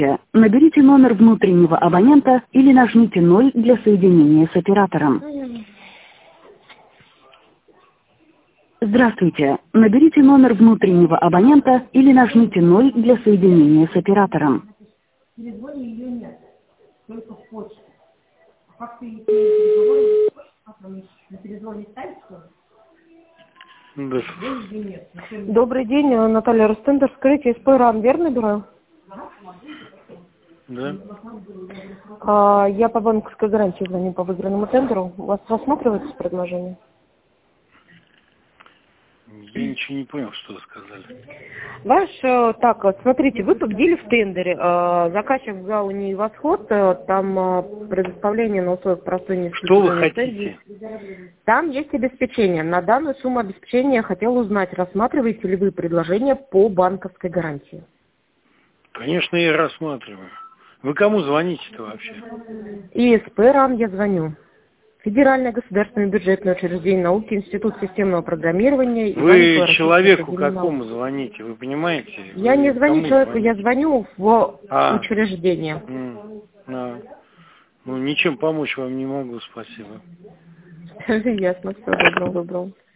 Наберите номер внутреннего абонента или нажмите 0 для соединения с оператором. Здравствуйте. Наберите номер внутреннего абонента или нажмите 0 для соединения с оператором. Добрый день, Наталья Ростендер. Скажите, СП РАН верно беру? Да. Я по банковской гарантии звоню по выигранному тендеру. У вас рассматривается предложение? Я ничего не понял, что вы сказали. Так, вот, смотрите, вы победили в тендере. Заказчик взял у нее восход, там предоставление на условиях простой Что вы хотите? Там есть обеспечение. На данную сумму обеспечения я хотела узнать, рассматриваете ли вы предложение по банковской гарантии? Конечно, я рассматриваю. Вы кому звоните-то вообще? ИСП РАН я звоню. Федеральное государственное бюджетное учреждение науки, Институт системного программирования. Вы человеку какому звоните, вы понимаете? Я не звоню человеку, я звоню в учреждение. Ну, ничем помочь вам не могу, спасибо. Ясно, всего доброго.